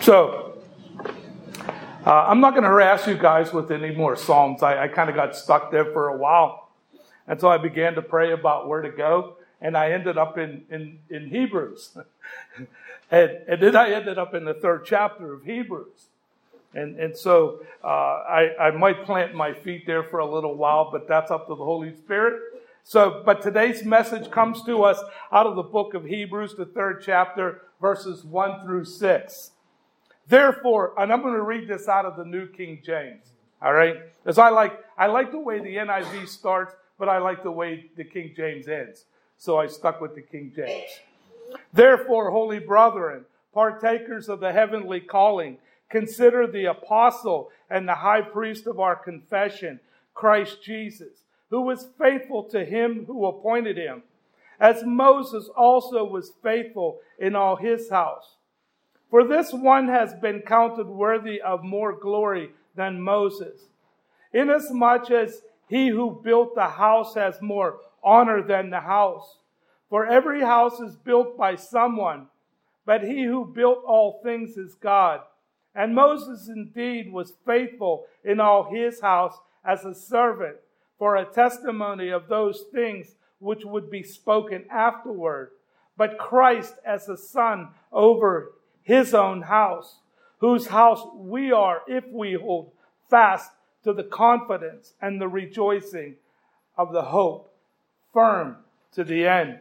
So, I'm not going to harass you guys with any more Psalms. I kind of got stuck there for a while. And so I began to pray about where to go. And I ended up in Hebrews. and then I ended up in the 3rd chapter of Hebrews. And so I might plant my feet there for a little while, but that's up to the Holy Spirit. But today's message comes to us out of the book of Hebrews, the 3rd chapter, verses 1 through 6. Therefore, and I'm going to read this out of the New King James, all right? Because I like the way the NIV starts, but I like the way the King James ends. So I stuck with the King James. Therefore, holy brethren, partakers of the heavenly calling, consider the apostle and the high priest of our confession, Christ Jesus, who was faithful to him who appointed him, as Moses also was faithful in all his house. For this one has been counted worthy of more glory than Moses, inasmuch as he who built the house has more honor than the house. For every house is built by someone, but he who built all things is God. And Moses indeed was faithful in all his house as a servant, for a testimony of those things which would be spoken afterward. But Christ as a son over his own house, whose house we are if we hold fast to the confidence and the rejoicing of the hope, firm to the end.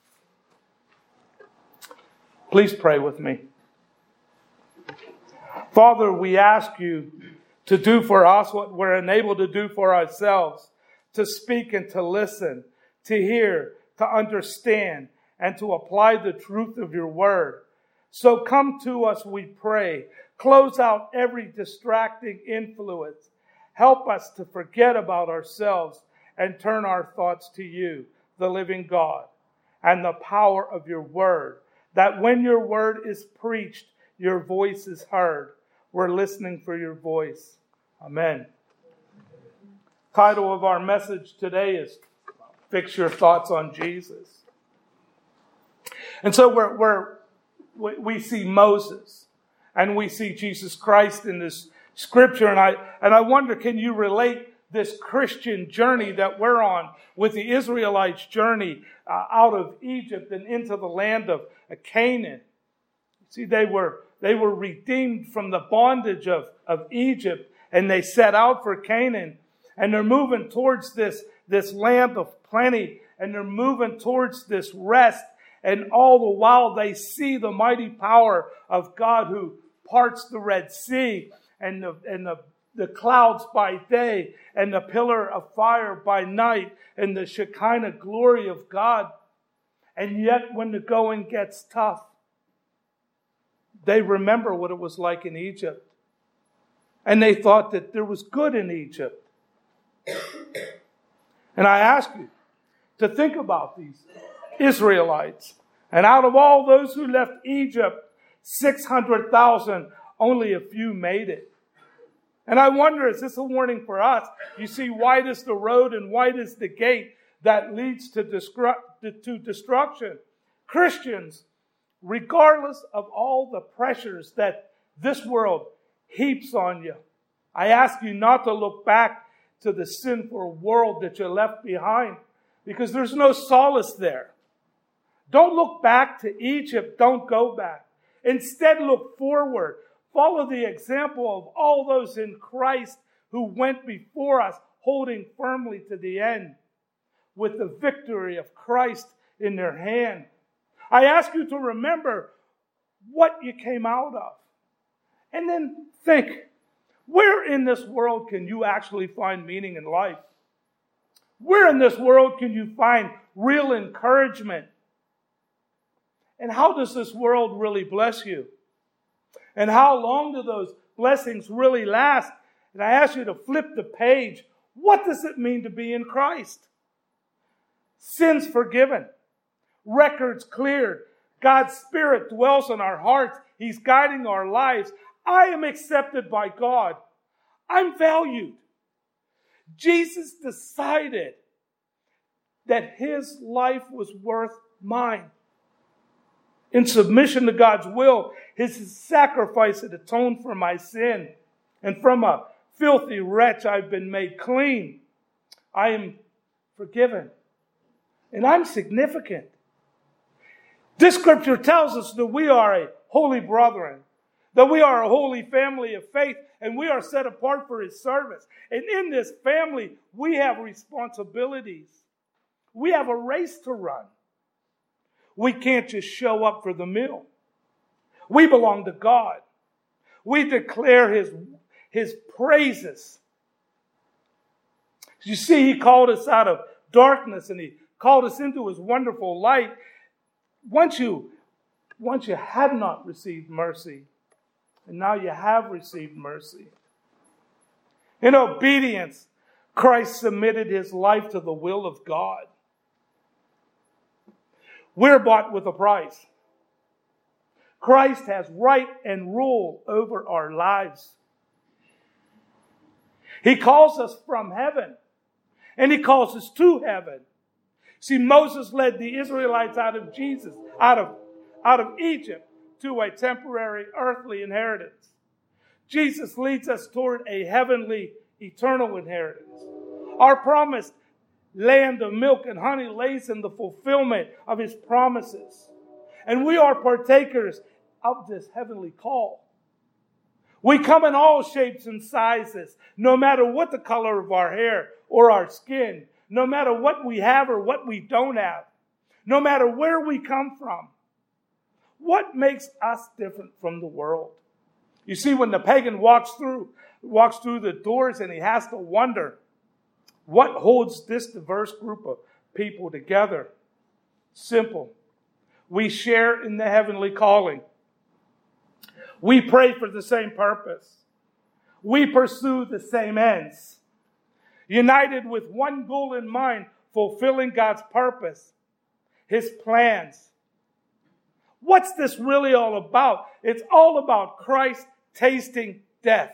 Please pray with me. Father, we ask you to do for us what we're unable to do for ourselves, to speak and to listen, to hear, to understand, and to apply the truth of your word. So come to us, we pray. Close out every distracting influence. Help us to forget about ourselves and turn our thoughts to you, the living God, and the power of your word, that when your word is preached, your voice is heard. We're listening for your voice. Amen. Title of our message today is Fix Your Thoughts on Jesus. And so we see Moses and we see Jesus Christ in this scripture. And I wonder, can you relate this Christian journey that we're on with the Israelites' journey out of Egypt and into the land of Canaan? See, they were redeemed from the bondage of Egypt, and they set out for Canaan, and they're moving towards this land of plenty, and they're moving towards this rest. And all the while they see the mighty power of God who parts the Red Sea and the clouds by day and the pillar of fire by night and the Shekinah glory of God. And yet when the going gets tough, they remember what it was like in Egypt. And they thought that there was good in Egypt. And I ask you to think about these Israelites. And out of all those who left Egypt, 600,000, only a few made it. And I wonder, is this a warning for us? You see, wide is the road and wide is the gate that leads to destruction. Christians, regardless of all the pressures that this world heaps on you, I ask you not to look back to the sinful world that you left behind, because there's no solace there. Don't look back to Egypt. Don't go back. Instead, look forward. Follow the example of all those in Christ who went before us, holding firmly to the end with the victory of Christ in their hand. I ask you to remember what you came out of. And then think, where in this world can you actually find meaning in life? Where in this world can you find real encouragement? And how does this world really bless you? And how long do those blessings really last? And I ask you to flip the page. What does it mean to be in Christ? Sins forgiven. Records cleared. God's Spirit dwells in our hearts. He's guiding our lives. I am accepted by God. I'm valued. Jesus decided that his life was worth mine. in submission to God's will. His sacrifice had atoned for my sin. And from a filthy wretch I've been made clean. I am forgiven. And I'm significant. This scripture tells us that we are a holy brethren, that we are a holy family of faith, and we are set apart for His service. And in this family, we have responsibilities. We have a race to run. We can't just show up for the meal. We belong to God. We declare His praises. You see, He called us out of darkness and He called us into His wonderful light. Once you had not received mercy, and now you have received mercy. In obedience, Christ submitted His life to the will of God. We're bought with a price. Christ has right and rule over our lives. He calls us from heaven, and He calls us to heaven. See, Moses led the Israelites out of Egypt to a temporary earthly inheritance. Jesus leads us toward a heavenly, eternal inheritance. Our promised land of milk and honey lays in the fulfillment of His promises. And we are partakers of this heavenly call. We come in all shapes and sizes, no matter what the color of our hair or our skin, no matter what we have or what we don't have, no matter where we come from. What makes us different from the world? You see, when the pagan walks through the doors and he has to wonder, what holds this diverse group of people together? Simple. We share in the heavenly calling. We pray for the same purpose. We pursue the same ends. United with one goal in mind, fulfilling God's purpose, His plans. What's this really all about? It's all about Christ tasting death,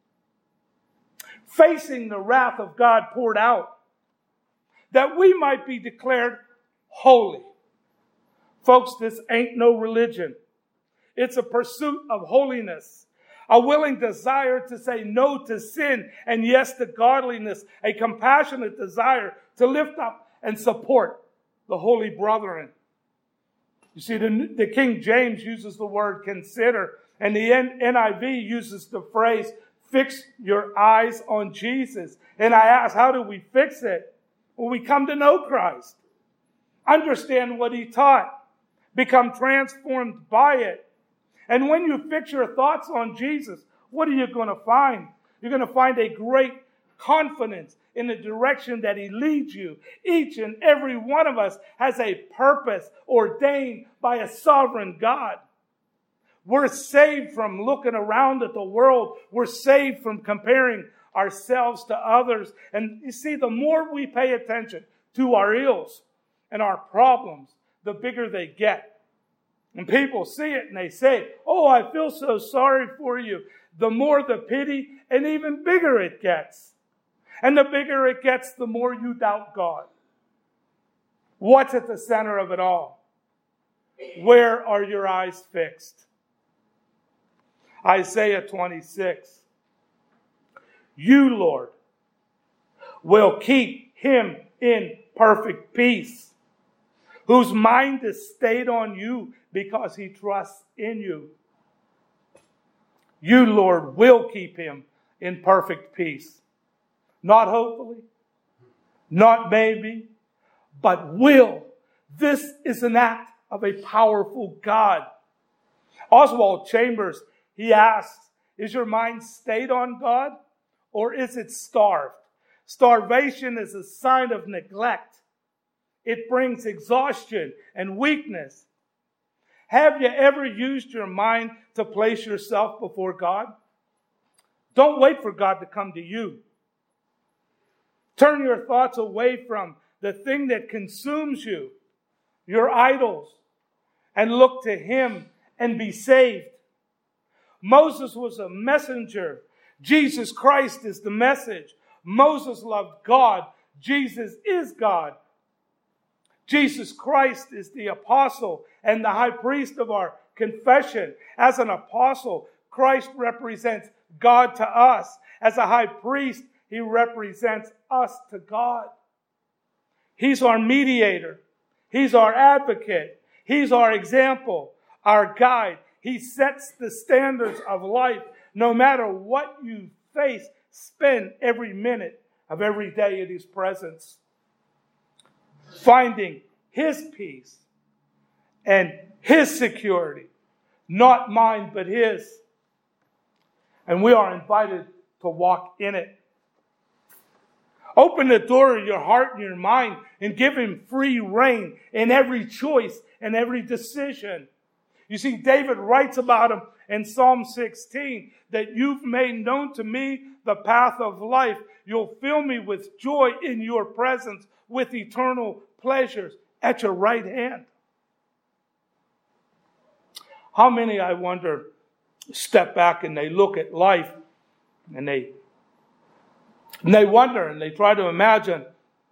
facing the wrath of God poured out, that we might be declared holy. Folks, this ain't no religion. It's a pursuit of holiness, a willing desire to say no to sin and yes to godliness, a compassionate desire to lift up and support the holy brethren. You see, the King James uses the word consider, and the NIV uses the phrase, fix your eyes on Jesus. And I ask, how do we fix it? Well, we come to know Christ, understand what He taught, become transformed by it. And when you fix your thoughts on Jesus, what are you going to find? You're going to find a great confidence in the direction that He leads you. Each and every one of us has a purpose ordained by a sovereign God. We're saved from looking around at the world. We're saved from comparing ourselves to others. And you see, the more we pay attention to our ills and our problems, the bigger they get. And people see it and they say, oh, I feel so sorry for you. The more the pity, and even bigger it gets. And the bigger it gets, the more you doubt God. What's at the center of it all? Where are your eyes fixed? Isaiah 26. You, Lord, will keep him in perfect peace, whose mind is stayed on you because he trusts in you. You, Lord, will keep him in perfect peace. Not hopefully, not maybe, but will. This is an act of a powerful God. Oswald Chambers, he asks, is your mind stayed on God or is it starved? Starvation is a sign of neglect. It brings exhaustion and weakness. Have you ever used your mind to place yourself before God? Don't wait for God to come to you. Turn your thoughts away from the thing that consumes you, your idols, and look to Him and be saved. Moses was a messenger. Jesus Christ is the message. Moses loved God. Jesus is God. Jesus Christ is the apostle and the high priest of our confession. As an apostle, Christ represents God to us. As a high priest, he represents us to God. He's our mediator. He's our advocate. He's our example, our guide. He sets the standards of life. No matter what you face, spend every minute of every day in his presence, finding his peace and his security, not mine, but his. And we are invited to walk in it. Open the door of your heart and your mind and give him free rein in every choice and every decision. You see, David writes about him in Psalm 16, that you've made known to me the path of life. You'll fill me with joy in your presence, with eternal pleasures at your right hand. How many, I wonder, step back and they look at life and they wonder and they try to imagine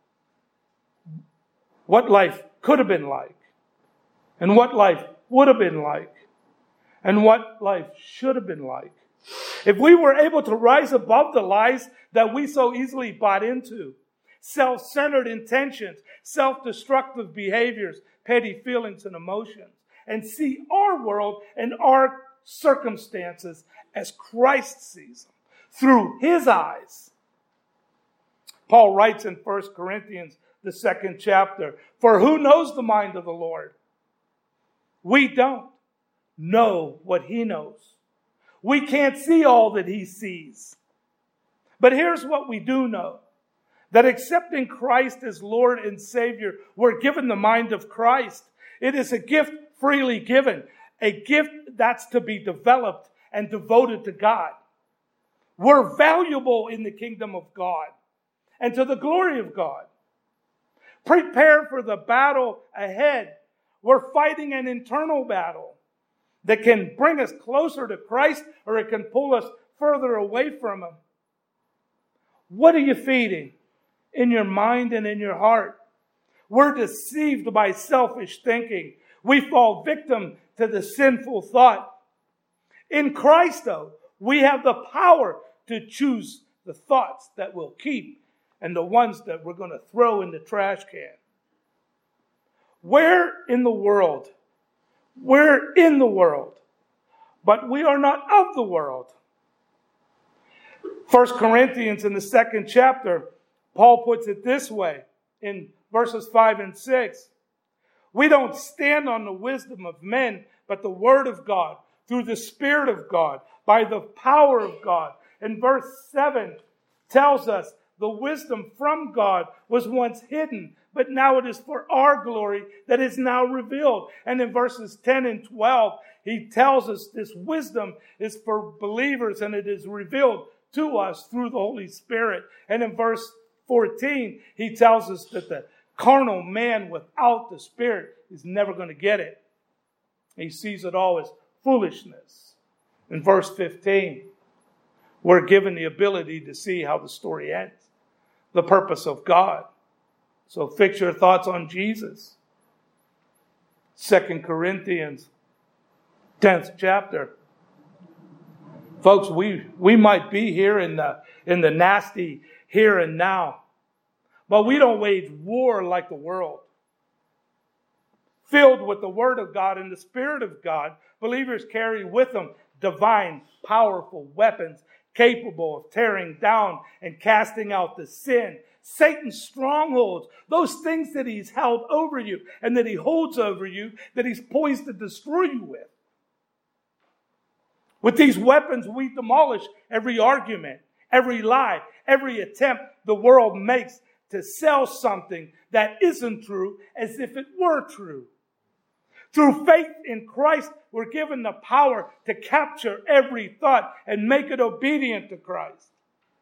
what life could have been like, and what life would have been like, and what life should have been like. If we were able to rise above the lies that we so easily bought into, self-centered intentions, self-destructive behaviors, petty feelings and emotions, and see our world and our circumstances as Christ sees them, through his eyes. Paul writes in 1 Corinthians, the 2nd chapter, for who knows the mind of the Lord? We don't know what he knows. We can't see all that he sees. But here's what we do know. That accepting Christ as Lord and Savior, we're given the mind of Christ. It is a gift freely given. A gift that's to be developed and devoted to God. We're valuable in the kingdom of God and to the glory of God. Prepare for the battle ahead. We're fighting an internal battle that can bring us closer to Christ, or it can pull us further away from him. What are you feeding in your mind and in your heart? We're deceived by selfish thinking. We fall victim to the sinful thought. In Christ, though, we have the power to choose the thoughts that we'll keep and the ones that we're going to throw in the trash can. We're in the world, but we are not of the world. 1 Corinthians in the 2nd chapter, Paul puts it this way in verses 5 and 6. We don't stand on the wisdom of men, but the word of God, through the Spirit of God, by the power of God. And verse 7 tells us the wisdom from God was once hidden, but now it is for our glory that is now revealed. And in verses 10 and 12, he tells us this wisdom is for believers and it is revealed to us through the Holy Spirit. And in verse 14, he tells us that the carnal man without the Spirit is never going to get it. He sees it all as foolishness. In verse 15, we're given the ability to see how the story ends. The purpose of God. So fix your thoughts on Jesus. 2 Corinthians, 10th chapter. Folks, we might be here in the nasty here and now, but we don't wage war like the world. Filled with the Word of God and the Spirit of God, believers carry with them divine, powerful weapons capable of tearing down and casting out the sin, Satan's strongholds, those things that he's held over you and that he holds over you, that he's poised to destroy you with. With these weapons, we demolish every argument, every lie, every attempt the world makes to sell something that isn't true as if it were true. Through faith in Christ, we're given the power to capture every thought and make it obedient to Christ.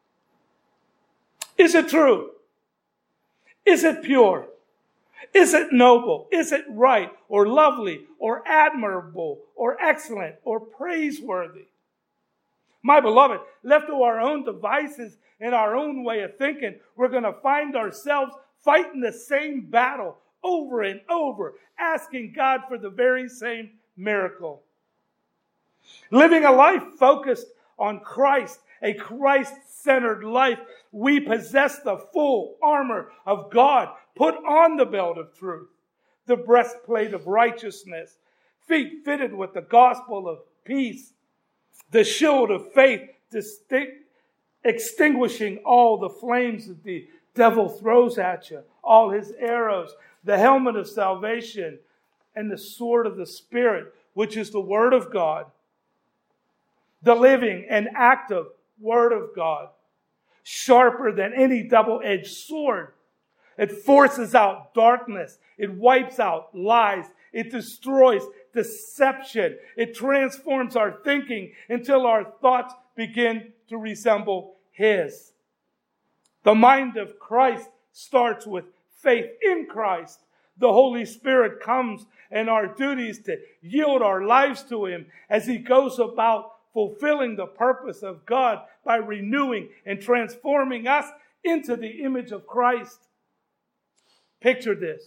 Is it true? Is it pure? Is it noble? Is it right or lovely or admirable or excellent or praiseworthy? My beloved, left to our own devices and our own way of thinking, we're going to find ourselves fighting the same battle over and over, asking God for the very same miracle. Living a life focused on Christ, a Christ-centered life, we possess the full armor of God. Put on the belt of truth, the breastplate of righteousness, feet fitted with the gospel of peace, the shield of faith, extinguishing all the flames that the devil throws at you, all his arrows, the helmet of salvation, and the sword of the Spirit, which is the Word of God, the living and active Word of God, sharper than any double-edged sword. It forces out darkness. It wipes out lies. It destroys deception. It transforms our thinking until our thoughts begin to resemble His. The mind of Christ starts with faith in Christ. The Holy Spirit comes, and our duty is to yield our lives to Him as He goes about fulfilling the purpose of God by renewing and transforming us into the image of Christ. Picture this.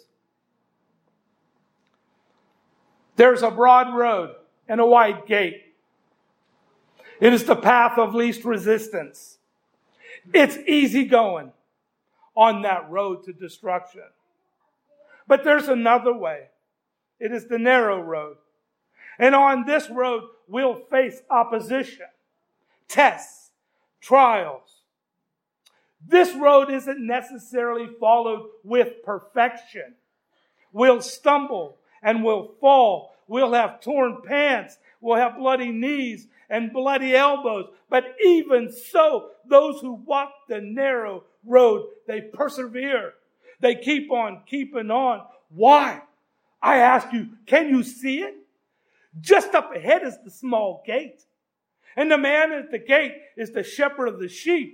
There's a broad road and a wide gate. It is the path of least resistance. It's easy going on that road to destruction. But there's another way. It is the narrow road. And on this road, we'll face opposition, tests, trials. This road isn't necessarily followed with perfection. We'll stumble and we'll fall. We'll have torn pants. We'll have bloody knees and bloody elbows. But even so, those who walk the narrow road, they persevere. They keep on keeping on. Why? I ask you, can you see it? Just up ahead is the small gate. And the man at the gate is the shepherd of the sheep.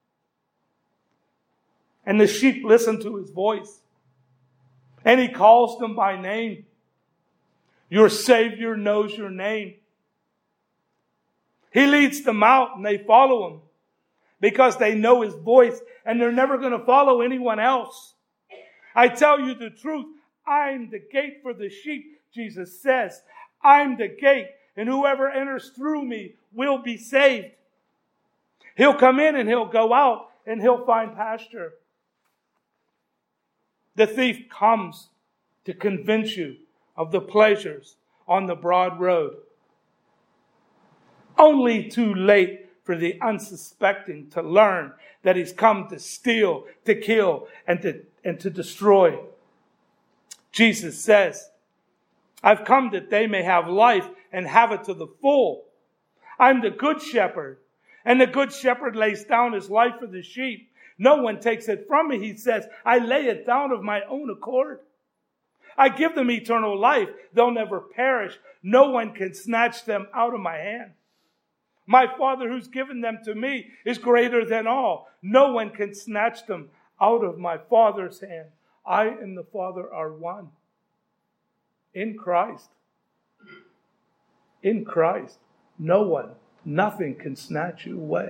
And the sheep listen to his voice. And he calls them by name. Your Savior knows your name. He leads them out and they follow him because they know his voice and they're never going to follow anyone else. I tell you the truth. I'm the gate for the sheep, Jesus says. I'm the gate, and whoever enters through me will be saved. He'll come in and he'll go out and he'll find pasture. The thief comes to convince you of the pleasures on the broad road. Only too late for the unsuspecting to learn that he's come to steal, to kill, and to destroy. Jesus says, I've come that they may have life and have it to the full. I'm the good shepherd, and the good shepherd lays down his life for the sheep. No one takes it from me, he says. I lay it down of my own accord. I give them eternal life. They'll never perish. No one can snatch them out of my hand. My Father who's given them to me is greater than all. No one can snatch them out of my Father's hand. I and the Father are one. In Christ. In Christ. No one, nothing can snatch you away.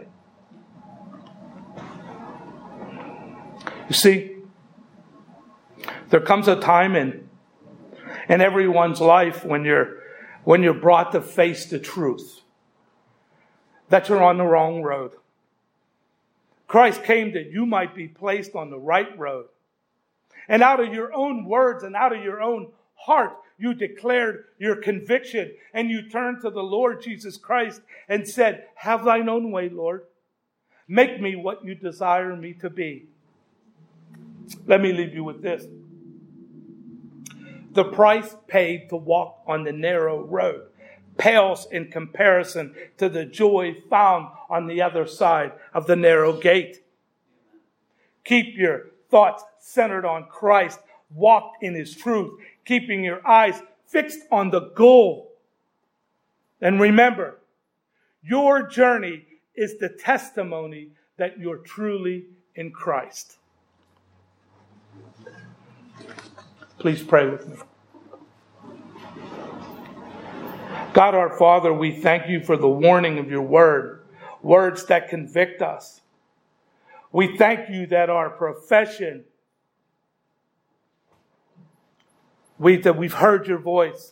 You see, there comes a time in everyone's life when you're brought to face the truth that you're on the wrong road. Christ came that you might be placed on the right road. And out of your own words and out of your own heart, you declared your conviction and you turned to the Lord Jesus Christ and said, have thine own way, Lord. Make me what you desire me to be. Let me leave you with this. The price paid to walk on the narrow road pales in comparison to the joy found on the other side of the narrow gate. Keep your thoughts centered on Christ. Walk in His truth, keeping your eyes fixed on the goal. And remember, your journey is the testimony that you're truly in Christ. Please pray with me. God our Father, we thank you for the warning of your word, words that convict us. We thank you that our profession that we've heard your voice.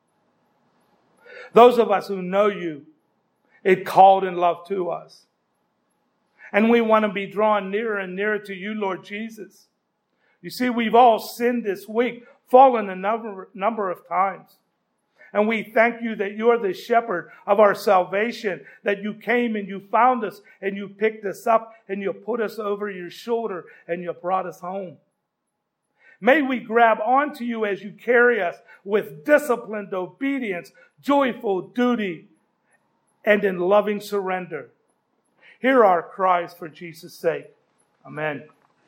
Those of us who know you, it called in love to us. And we want to be drawn nearer and nearer to you, Lord Jesus. You see, we've all sinned this week, fallen a number of times. And we thank you that you're the shepherd of our salvation, that you came and you found us and you picked us up and you put us over your shoulder and you brought us home. May we grab onto you as you carry us with disciplined obedience, joyful duty, and in loving surrender. Hear our cries for Jesus' sake. Amen.